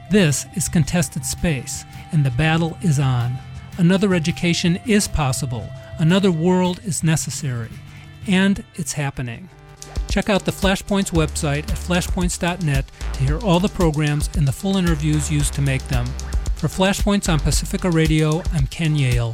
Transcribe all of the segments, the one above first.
This is contested space, and the battle is on. Another education is possible. Another world is necessary. And it's happening. Check out the Flashpoints website at flashpoints.net to hear all the programs and the full interviews used to make them. For Flashpoints on Pacifica Radio, I'm Ken Yale.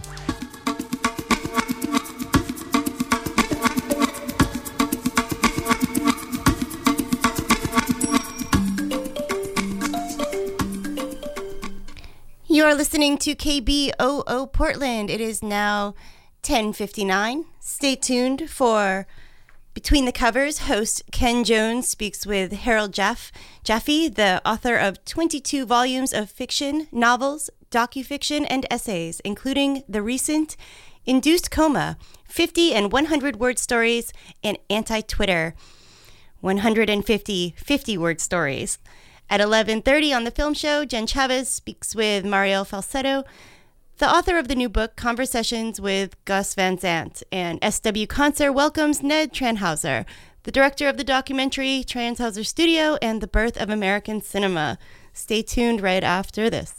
You are listening to KBOO Portland. It is now 10:59. Stay tuned for Between the Covers. Host Ken Jones speaks with Harold Jaffe, the author of 22 volumes of fiction, novels, docufiction, and essays, including the recent Induced Coma, 50 and 100-word stories, and Anti-Twitter, 150 50-word stories. At 11:30 on the film show, Jen Chavez speaks with Mario Falsetto, the author of the new book, Conversations with Gus Van Sant. And SW Concert welcomes Ned Tranhauser, the director of the documentary Tranhauser Studio and the Birth of American Cinema. Stay tuned right after this.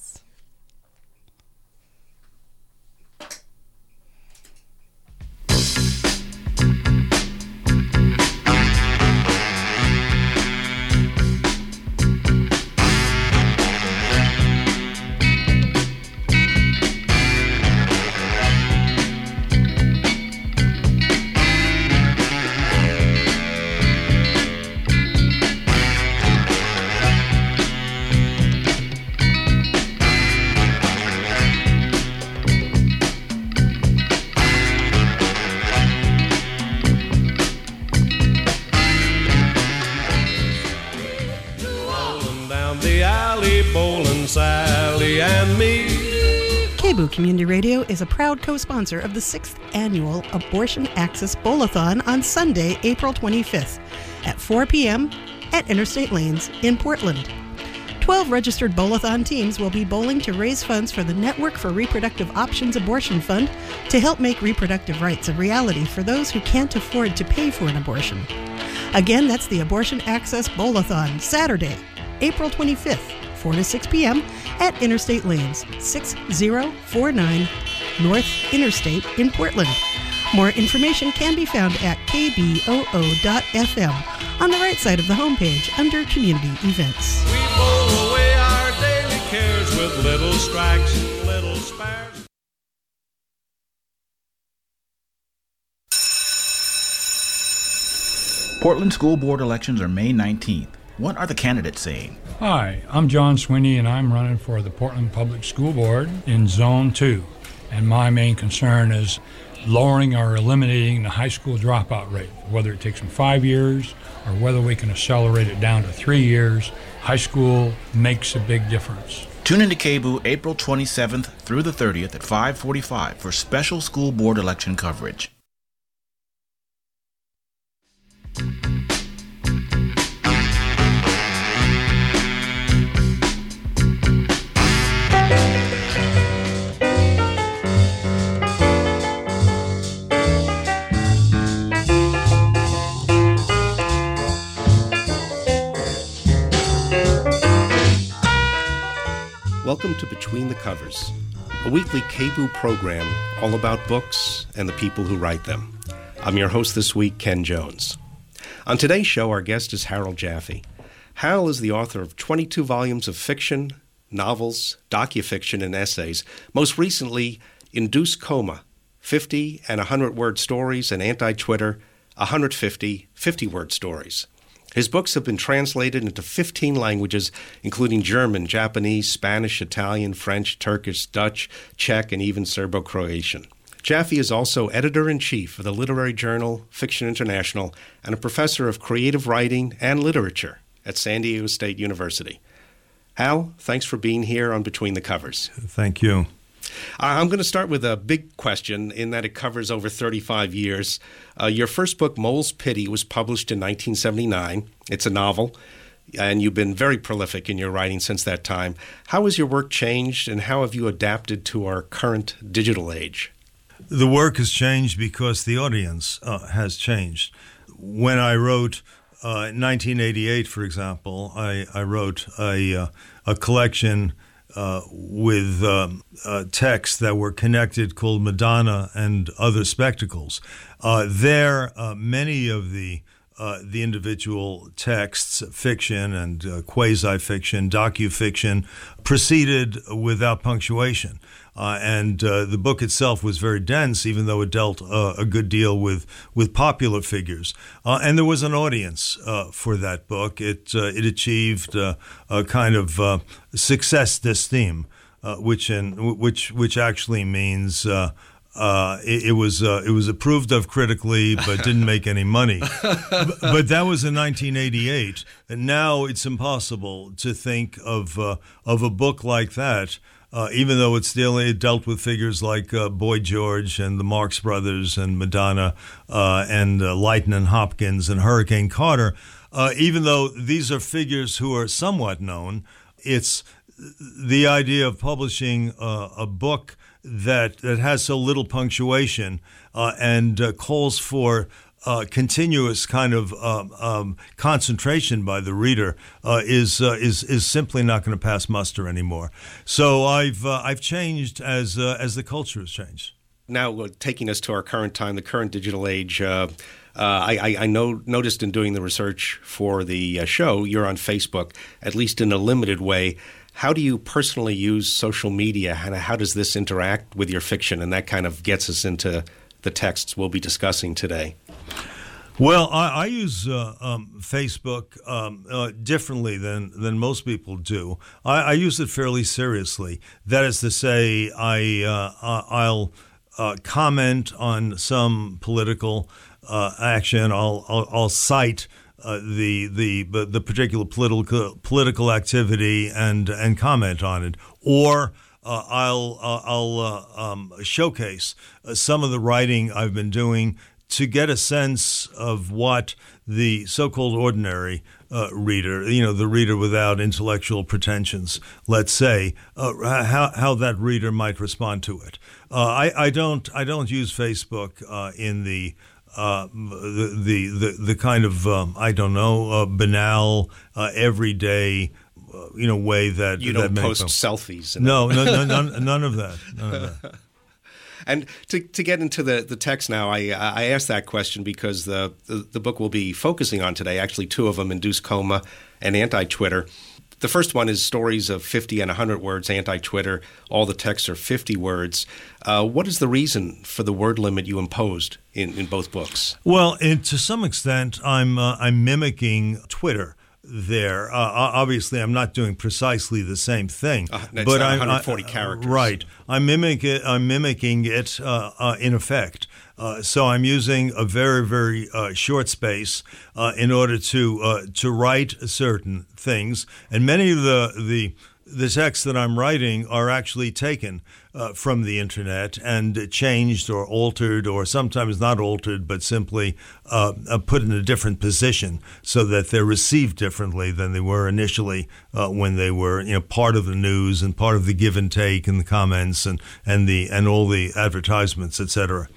Sally and me. KBOO Community Radio is a proud co-sponsor of the 6th Annual Abortion Access Bowl-a-thon on Sunday, April 25th at 4 p.m. at Interstate Lanes in Portland. 12 registered bowl-a-thon teams will be bowling to raise funds for the Network for Reproductive Options Abortion Fund to help make reproductive rights a reality for those who can't afford to pay for an abortion. Again, that's the Abortion Access Bowl-a-thon, Saturday, April 25th, 4 to 6 p.m. at Interstate Lanes, 6049 North Interstate in Portland. More information can be found at kboo.fm on the right side of the homepage under Community Events. We bowl away our daily cares with little strikes and little spares. Portland School Board elections are May 19th. What are the candidates saying? Hi, I'm John Sweeney, and I'm running for the Portland Public School Board in Zone 2. And my main concern is lowering or eliminating the high school dropout rate. Whether it takes them 5 years or whether we can accelerate it down to 3 years, high school makes a big difference. Tune into KBOO April 27th through the 30th at 5:45 for special school board election coverage. Welcome to Between the Covers, a weekly KBOO program all about books and the people who write them. I'm your host this week, Ken Jones. On today's show, our guest is Harold Jaffe. Hal is the author of 22 volumes of fiction, novels, docufiction, and essays, most recently Induced Coma, 50 and 100-word stories, and Anti-Twitter, 150 50-word stories. His books have been translated into 15 languages, including German, Japanese, Spanish, Italian, French, Turkish, Dutch, Czech, and even Serbo-Croatian. Jaffe is also editor-in-chief of the literary journal Fiction International and a professor of creative writing and literature at San Diego State University. Hal, thanks for being here on Between the Covers. Thank you. I'm going to start with a big question in that it covers over 35 years. Your first book, Mole's Pity, was published in 1979. It's a novel, and you've been very prolific in your writing since that time. How has your work changed, and how have you adapted to our current digital age? The work has changed because the audience has changed. When I wrote in 1988, for example, I wrote a a collection with texts that were connected called Madonna and Other Spectacles. There, many of the individual texts, fiction and quasi-fiction, docu-fiction, proceeded without punctuation. And the book itself was very dense, even though it dealt a good deal with popular figures. And there was an audience for that book. It achieved a kind of success d'estime, which actually means it was approved of critically, but didn't make any money. But that was in 1988, and now it's impossible to think of a book like that. Even though it dealt with figures like Boy George and the Marx Brothers and Madonna and Leighton and Hopkins and Hurricane Carter, even though these are figures who are somewhat known, it's the idea of publishing a book that has so little punctuation and calls for continuous kind of concentration by the reader is simply not going to pass muster anymore. So I've changed as the culture has changed. Now, taking us to our current time, the current digital age, I noticed in doing the research for the show, you're on Facebook, at least in a limited way. How do you personally use social media, and how does this interact with your fiction? And that kind of gets us into the texts we'll be discussing today. Well, I use Facebook differently than most people do. I use it fairly seriously. That is to say, I'll comment on some political action. I'll cite the particular political activity and comment on it, or I'll showcase some of the writing I've been doing to get a sense of what the so-called ordinary reader, the reader without intellectual pretensions, let's say, how that reader might respond to it. I don't use Facebook in the kind of banal, everyday, way that you don't post selfies. None of that. None of that. And to get into the text now, I asked that question because the book we'll be focusing on today, actually two of them, Induced Coma and Anti-Twitter. The first one is stories of 50 and 100 words, Anti-Twitter. All the texts are 50 words. What is the reason for the word limit you imposed in both books? Well, to some extent, I'm mimicking Twitter there. Obviously, I'm not doing precisely the same thing. But 140 characters. Right. I'm mimicking it in effect. So I'm using a very, very short space in order to write certain things. And many of the texts that I'm writing are actually taken from the internet and changed or altered, or sometimes not altered, but simply put in a different position so that they're received differently than they were initially when they were part of the news and part of the give and take and the comments and all the advertisements, etc.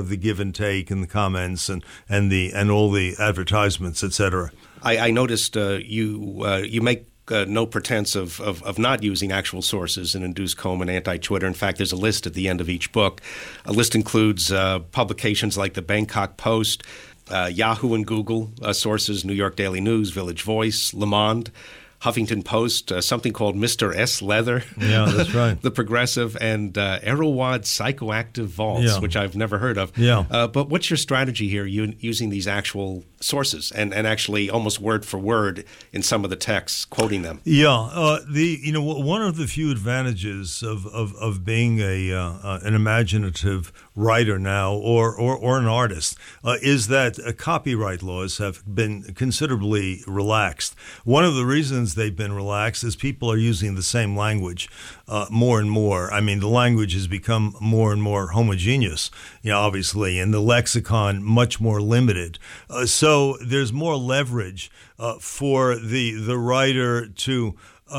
of the give and take and the comments and all the advertisements, etc. I noticed you make no pretense of not using actual sources in Induced Coma and Anti-Twitter. In fact, there's a list at the end of each book. A list includes publications like the Bangkok Post, Yahoo and Google sources, New York Daily News, Village Voice, Le Monde, Huffington Post, something called Mr. S. Leather. Yeah, that's right. The Progressive, and Aerowad Psychoactive Vaults, which I've never heard of. Yeah. But what's your strategy here, using these actual sources and actually almost word for word in some of the texts, quoting them? Yeah. One of the few advantages of being an imaginative writer now or an artist is that copyright laws have been considerably relaxed. One of the reasons they've been relaxed is people are using the same language more and more. I mean, the language has become more and more homogeneous, obviously, and the lexicon much more limited. So there's more leverage for the writer to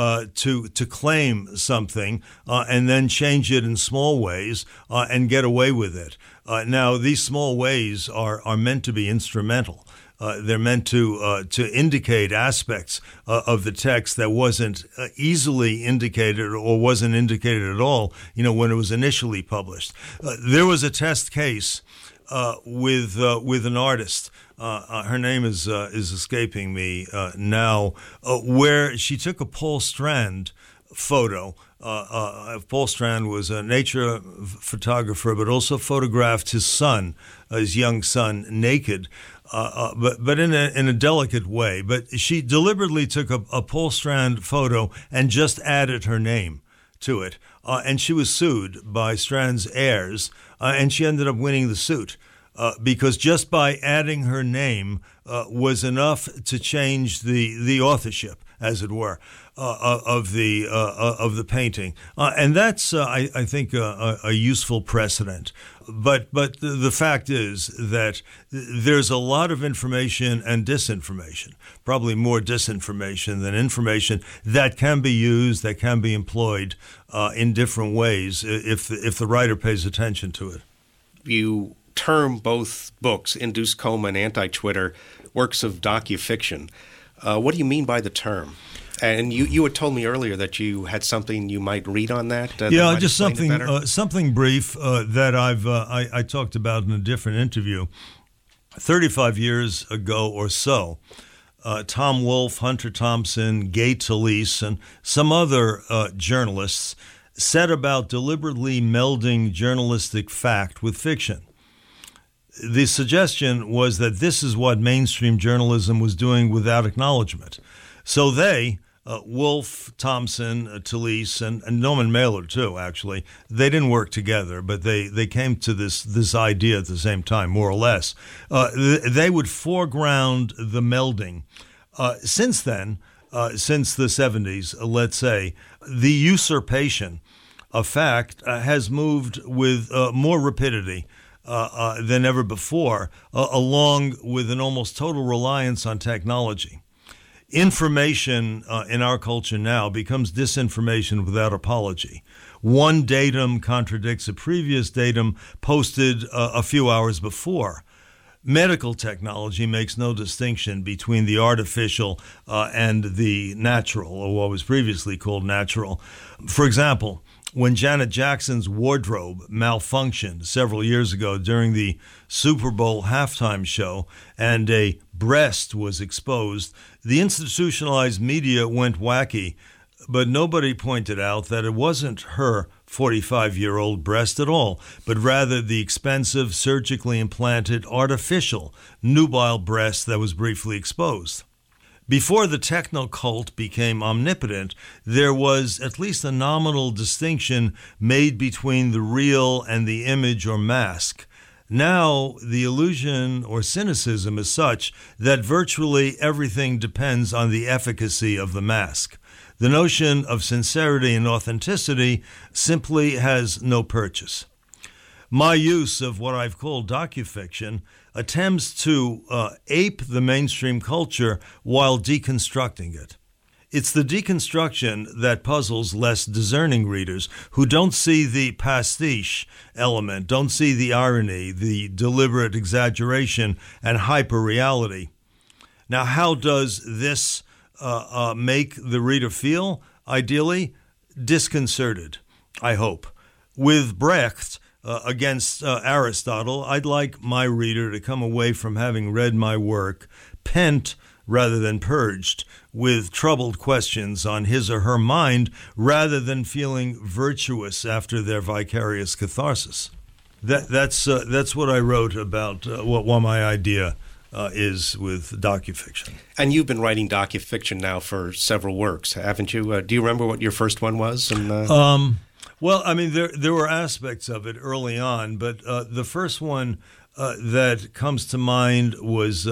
claim something and then change it in small ways and get away with it. Now, these small ways are meant to be instrumental. They're meant to indicate aspects of the text that wasn't easily indicated or wasn't indicated at all, when it was initially published. There was a test case with an artist. Her name is escaping me now, where she took a Paul Strand photo. Paul Strand was a nature photographer, but also photographed his young son, naked. But in a delicate way. But she deliberately took a Paul Strand photo and just added her name to it. And she was sued by Strand's heirs, and she ended up winning the suit. Because just by adding her name was enough to change the authorship, as it were, of the painting, and that's I think a useful precedent. But the fact is that there's a lot of information and disinformation, probably more disinformation than information, that can be used, that can be employed in different ways if the writer pays attention to it. You term both books, Induced Coma and Anti-Twitter, works of docufiction. What do you mean by the term? And you had told me earlier that you had something you might read on that. Yeah, just something brief that I talked about in a different interview. 35 years ago or so, Tom Wolfe, Hunter Thompson, Gay Talese, and some other journalists set about deliberately melding journalistic fact with fiction. The suggestion was that this is what mainstream journalism was doing without acknowledgement. So they, Wolfe, Thompson, Talese, and Norman Mailer too, actually, they didn't work together, but they came to this idea at the same time, more or less. They would foreground the melding. Since then, since the 70s, let's say, the usurpation of fact has moved with more rapidity than ever before, along with an almost total reliance on technology. Information in our culture now becomes disinformation without apology. One datum contradicts a previous datum posted a few hours before. Medical technology makes no distinction between the artificial and the natural, or what was previously called natural. For example, when Janet Jackson's wardrobe malfunctioned several years ago during the Super Bowl halftime show and a breast was exposed, the institutionalized media went wacky, but nobody pointed out that it wasn't her 45-year-old breast at all, but rather the expensive, surgically implanted, artificial, nubile breast that was briefly exposed. Before the techno-cult became omnipotent, there was at least a nominal distinction made between the real and the image or mask. Now, the illusion or cynicism is such that virtually everything depends on the efficacy of the mask. The notion of sincerity and authenticity simply has no purchase. My use of what I've called docufiction attempts to ape the mainstream culture while deconstructing it. It's the deconstruction that puzzles less discerning readers who don't see the pastiche element, don't see the irony, the deliberate exaggeration, and hyper-reality. Now, how does this make the reader feel? Ideally, disconcerted, I hope. With Brecht against Aristotle, I'd like my reader to come away from having read my work pent rather than purged, with troubled questions on his or her mind rather than feeling virtuous after their vicarious catharsis. That's what I wrote about what my idea is with docufiction. And you've been writing docufiction now for several works, haven't you? Do you remember what your first one was? Well, I mean, there were aspects of it early on, but the first one that comes to mind was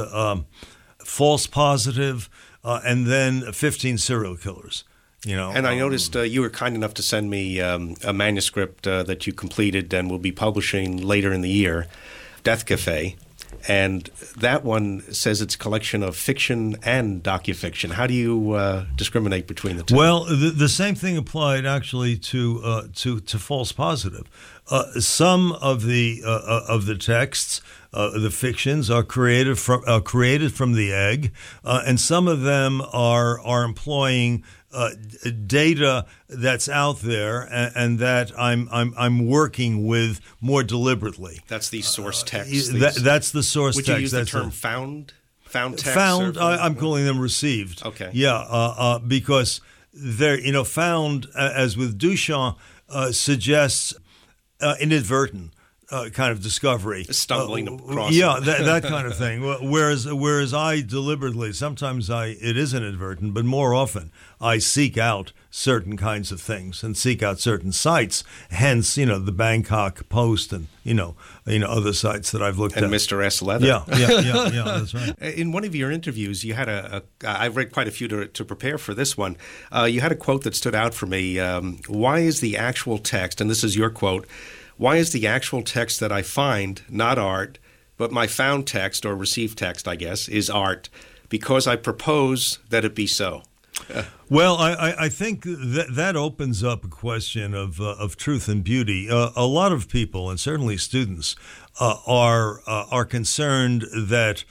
False Positive, and then 15 Serial Killers. And I noticed you were kind enough to send me a manuscript that you completed and will be publishing later in the year, Death Cafe. And that one says it's a collection of fiction and docufiction. How do you discriminate between the two? Well, the same thing applied actually to False Positive. Some of the texts, the fictions, are created from the egg, and some of them are employing data that's out there and that I'm working with more deliberately. That's the source text. That's the source text. Would you use the term found text? Found. I'm calling them received. Okay. Yeah, because they're found, as with Duchamp, suggests inadvertent kind of discovery, stumbling across. Yeah, that kind of thing. Whereas I deliberately, sometimes it is inadvertent, but more often I seek out certain kinds of things and seek out certain sites. Hence, the Bangkok Post and other sites that I've looked at. And Mr. S. Leather. Yeah, that's right. In one of your interviews, you had I've read quite a few to prepare for this one. You had a quote that stood out for me. Why is the actual text, and this is your quote, why is the actual text that I find not art, but my found text, or received text, I guess, is art, because I propose that it be so? Well, I think that opens up a question of truth and beauty. A lot of people, and certainly students, are concerned that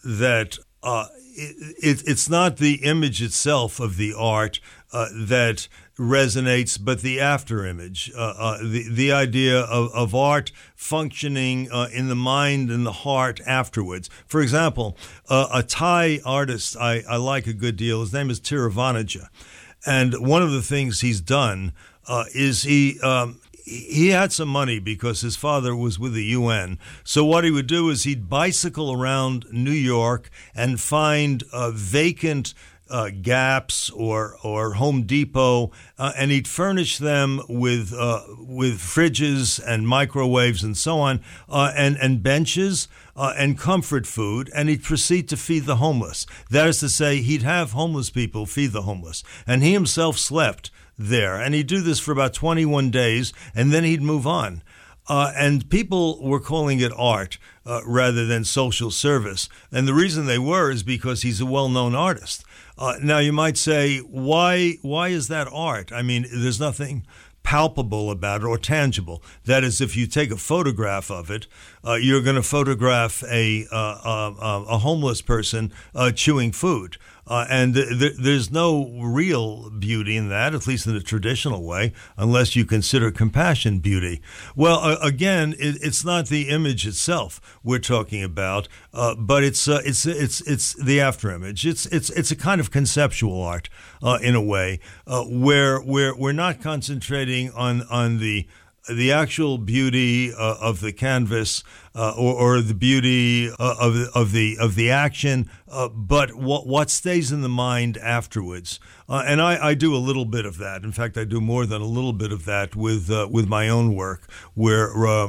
it's not the image itself of the art that resonates, but the after image, the idea of art functioning in the mind and the heart afterwards. For example, a Thai artist I like a good deal, his name is Tiravanija, and one of the things he's done is he had some money because his father was with the UN. So what he would do is he'd bicycle around New York and find vacant Gaps or Home Depot, and he'd furnish them with fridges and microwaves and so on, and benches and comfort food, and he'd proceed to feed the homeless. That is to say, he'd have homeless people feed the homeless, and he himself slept there, and he'd do this for about 21 days, and then he'd move on. And people were calling it art rather than social service, and the reason they were is because he's a well-known artist. Now, you might say, why is that art? I mean, there's nothing palpable about it or tangible. That is, if you take a photograph of it, you're going to photograph a homeless person chewing food. And there's no real beauty in that, at least in the traditional way, unless you consider compassion beauty. Well, again, it's not the image itself we're talking about, but it's the afterimage. It's a kind of conceptual art in a way, where we're not concentrating on the actual beauty of the canvas or the beauty of the action, but what stays in the mind afterwards. And I do a little bit of that. In fact, I do more than a little bit of that with my own work, where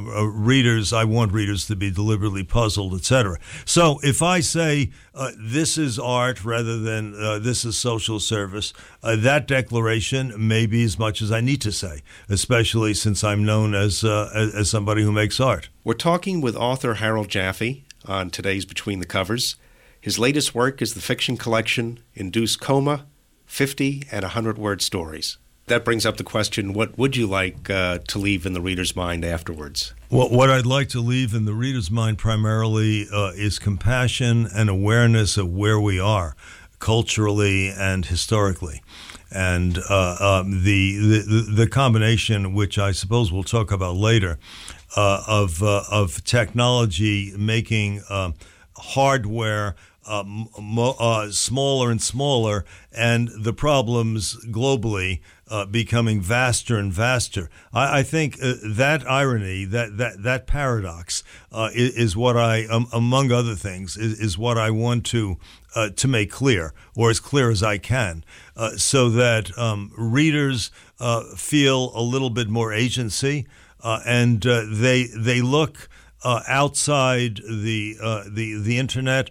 I want readers to be deliberately puzzled, etc. So if I say this is art rather than this is social service, that declaration may be as much as I need to say, especially since I'm known as somebody who makes art. We're talking with author Harold Jaffe on today's Between the Covers. His latest work is the fiction collection Induced Coma, 50 and 100-word stories. That brings up the question, what would you like to leave in the reader's mind afterwards? Well, what I'd like to leave in the reader's mind primarily is compassion and awareness of where we are culturally and historically. And the combination, which I suppose we'll talk about later, of technology making hardware smaller and smaller, and the problems globally becoming vaster and vaster. I think that irony, that paradox, is what I, among other things, is what I want to make clear, or as clear as I can, so that readers feel a little bit more agency, and they look outside the internet.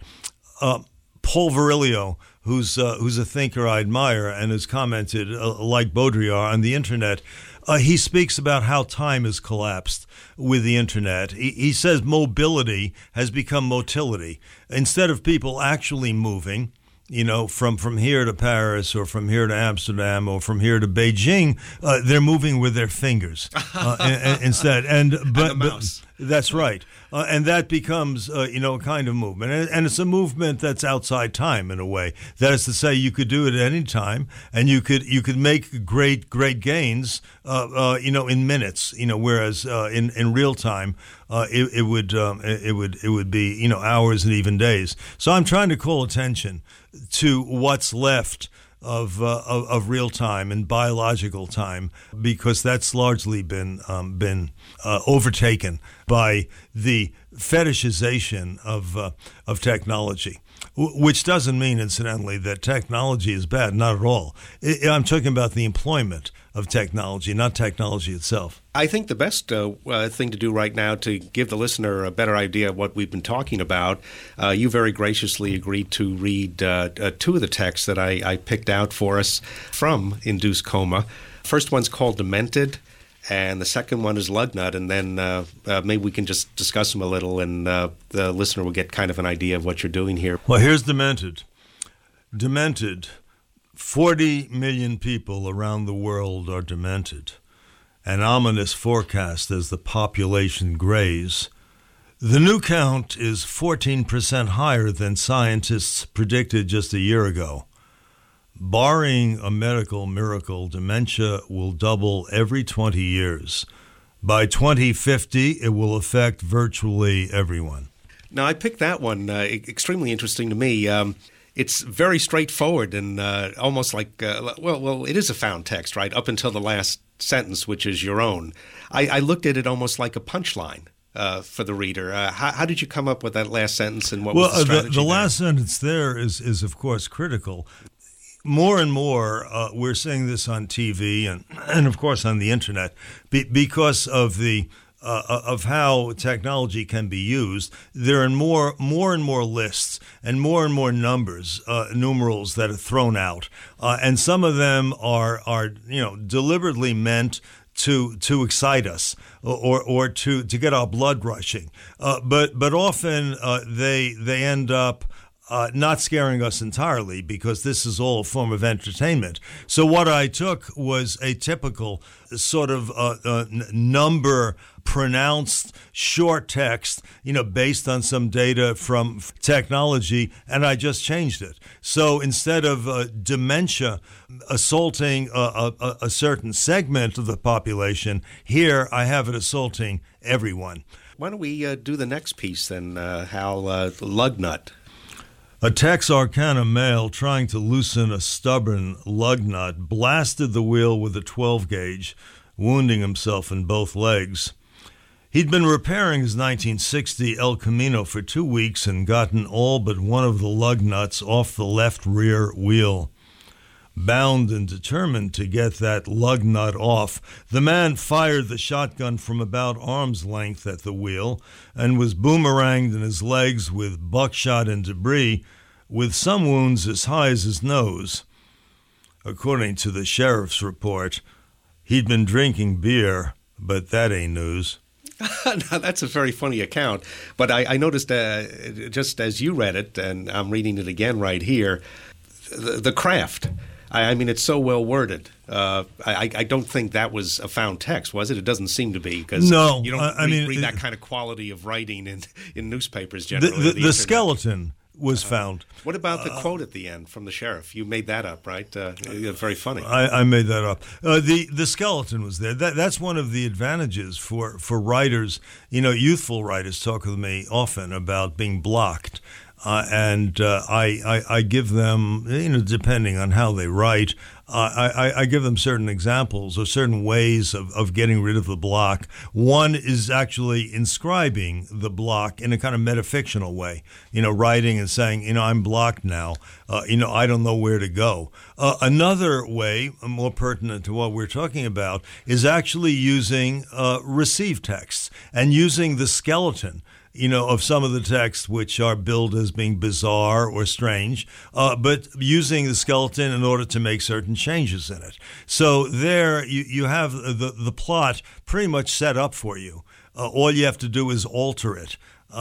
Paul Virilio, who's a thinker I admire and has commented, like Baudrillard, on the internet, he speaks about how time has collapsed with the internet. He says mobility has become motility. Instead of people actually moving, from here to Paris or from here to Amsterdam or from here to Beijing, they're moving with their fingers instead. But that's right. And that becomes, a kind of movement. And it's a movement that's outside time in a way. That is to say, you could do it at any time, and you could make great gains, in minutes. Whereas in real time, it would be hours and even days. So I'm trying to call attention to what's left of real time and biological time, because that's largely been overtaken by the fetishization of technology, which doesn't mean, incidentally, that technology is bad. Not at all. I'm talking about the employment of technology, not technology itself. I think the best thing to do right now to give the listener a better idea of what we've been talking about, you very graciously agreed to read two of the texts that I picked out for us from Induced Coma. First one's called Demented, and the second one is Lugnut, and then maybe we can just discuss them a little, and the listener will get kind of an idea of what you're doing here. Well, here's Demented. Demented. 40 million people around the world are demented. An ominous forecast as the population grays. The new count is 14% higher than scientists predicted just a year ago. Barring a medical miracle, dementia will double every 20 years. By 2050, it will affect virtually everyone. Now, I picked that one, extremely interesting to me. It's very straightforward and almost like, it is a found text, right, up until the last sentence, which is your own. I looked at it almost like a punchline for the reader. How did you come up with that last sentence, and what was the strategy? The last sentence there is, of course, critical. More and more, we're seeing this on TV and of course, on the internet, because of the of how technology can be used. There are more and more lists and more numbers, numerals that are thrown out, and some of them are deliberately meant to excite us or to get our blood rushing, but often they end up not scaring us entirely, because this is all a form of entertainment. So what I took was a typical sort of number pronounced short text, based on some data from technology, and I just changed it. So instead of dementia assaulting a certain segment of the population, here I have it assaulting everyone. Why don't we do the next piece then, Hal, Lugnut? A Texarkana male trying to loosen a stubborn lug nut blasted the wheel with a 12-gauge, wounding himself in both legs. He'd been repairing his 1960 El Camino for 2 weeks and gotten all but one of the lug nuts off the left rear wheel. Bound and determined to get that lug nut off, the man fired the shotgun from about arm's length at the wheel and was boomeranged in his legs with buckshot and debris, with some wounds as high as his nose. According to the sheriff's report, he'd been drinking beer, but that ain't news. Now, that's a very funny account, but I noticed just as you read it, and I'm reading it again right here, the craft. I mean, it's so well worded. I don't think that was a found text, was it? It doesn't seem to be, because no, you don't read that kind of quality of writing in newspapers generally. The skeleton was found. What about the quote at the end from the sheriff? You made that up, right? Very funny. I made that up. The skeleton was there. That's one of the advantages for writers. Youthful writers talk with me often about being blocked. And I give them, depending on how they write, I give them certain examples or certain ways of getting rid of the block. One is actually inscribing the block in a kind of metafictional way, writing and saying, I'm blocked now, I don't know where to go. Another way, more pertinent to what we're talking about, is actually using receive texts and using the skeleton of some of the texts which are billed as being bizarre or strange, but using the skeleton in order to make certain changes in it. So there you have the plot pretty much set up for you. All you have to do is alter it,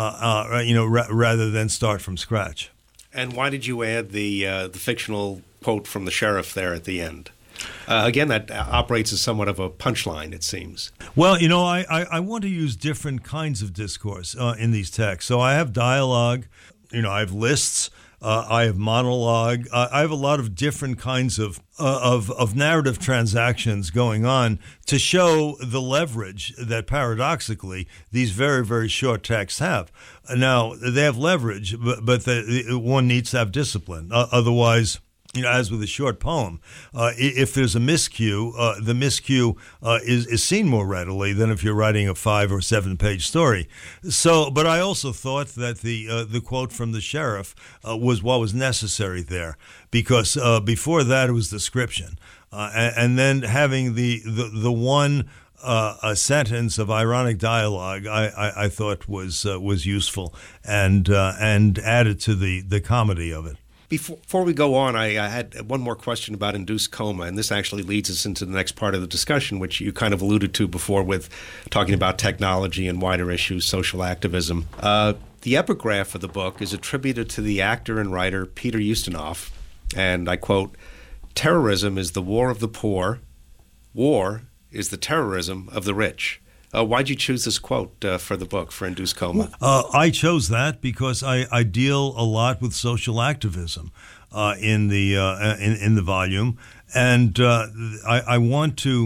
rather than start from scratch. And why did you add the fictional quote from the sheriff there at the end? Again, that operates as somewhat of a punchline, it seems. Well, I want to use different kinds of discourse in these texts. So I have dialogue, I have lists, I have monologue. I have a lot of different kinds of narrative transactions going on to show the leverage that paradoxically these very, very short texts have. Now, they have leverage, but one needs to have discipline. Otherwise, as with a short poem, if there's a miscue, the miscue is seen more readily than if you're writing a 5 or 7 page story. So, but I also thought that the quote from the sheriff was what was necessary there, because before that it was description, and then having the one a sentence of ironic dialogue I thought was useful and added to the comedy of it. Before we go on, I had one more question about induced coma, and this actually leads us into the next part of the discussion, which you kind of alluded to before with talking about technology and wider issues, social activism. The epigraph of the book is attributed to the actor and writer Peter Ustinov, and I quote, "Terrorism is the war of the poor. War is the terrorism of the rich." Why'd you choose this quote for the book, for Induced Coma? I chose that because I deal a lot with social activism in the volume, and I want to,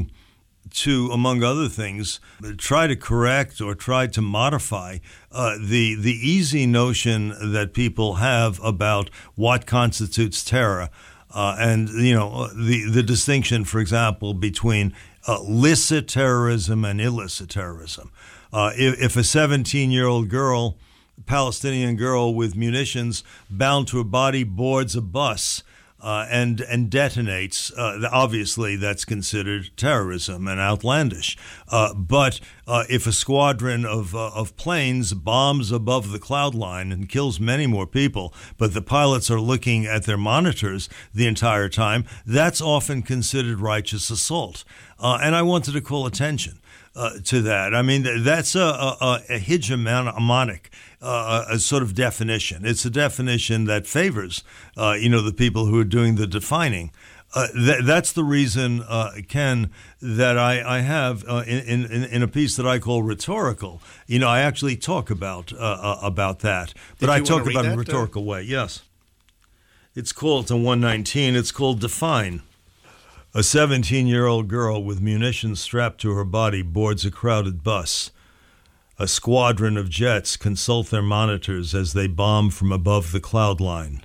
among other things, try to correct or try to modify the easy notion that people have about what constitutes terror, and the distinction, for example, between licit terrorism and illicit terrorism. If a 17-year-old girl, Palestinian girl with munitions bound to her body, boards a bus and detonates, obviously that's considered terrorism and outlandish. But if a squadron of planes bombs above the cloud line and kills many more people, but the pilots are looking at their monitors the entire time, that's often considered righteous assault. And I wanted to call attention to that. I mean, that's a hegemonic a sort of definition. It's a definition that favors, the people who are doing the defining. That's the reason, Ken, that I have in a piece that I call rhetorical. I actually talk about that, but I talk about it in a rhetorical way. Yes, it's called 119. It's called Define. A 17-year-old girl with munitions strapped to her body boards a crowded bus. A squadron of jets consult their monitors as they bomb from above the cloud line.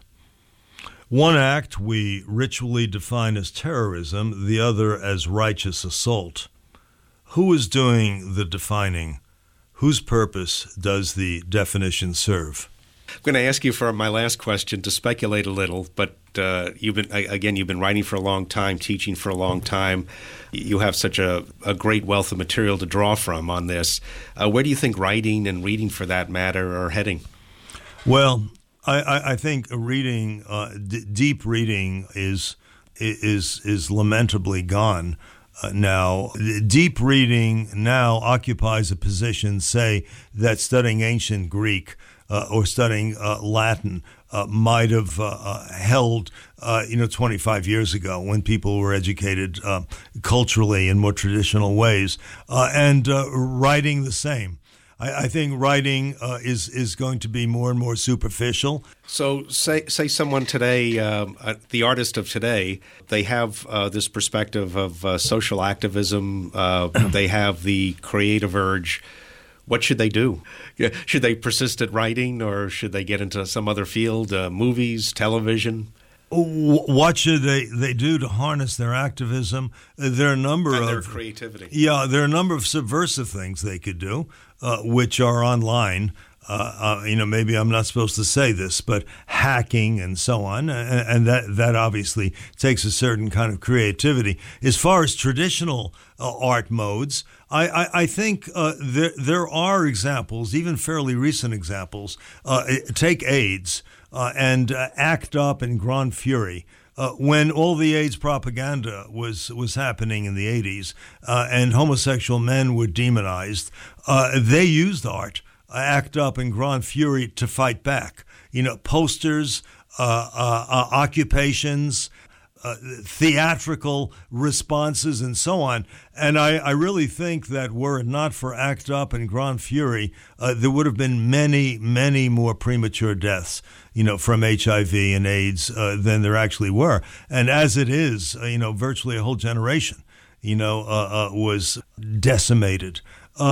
One act we ritually define as terrorism, the other as righteous assault. Who is doing the defining? Whose purpose does the definition serve? I'm going to ask you for my last question to speculate a little, but you've been writing for a long time, teaching for a long time. You have such a great wealth of material to draw from on this. Where do you think writing and reading, for that matter, are heading? Well, I think reading, deep reading, is lamentably gone now. Deep reading now occupies a position, say, that studying ancient Greek or studying Latin might have held 25 years ago, when people were educated culturally in more traditional ways, and writing the same. I think writing is going to be more and more superficial. So say someone today, the artist of today, they have this perspective of social activism. They have the creative urge. What should they do? Should they persist at writing, or should they get into some other field, movies, television? What should they do to harness their activism? There are a number and of their creativity. Yeah, there are a number of subversive things they could do, which are online. Maybe I'm not supposed to say this, but hacking and so on, and that obviously takes a certain kind of creativity. As far as traditional art modes, I think there are examples, even fairly recent examples. Take AIDS and ACT UP and Grand Fury. When all the AIDS propaganda was happening in the 80s and homosexual men were demonized, they used art, ACT UP and Grand Fury, to fight back. Posters, occupations, theatrical responses, and so on. And I really think that were it not for ACT UP and Grand Fury, there would have been many, many more premature deaths, from HIV and AIDS than there actually were. And as it is, virtually a whole generation, was decimated.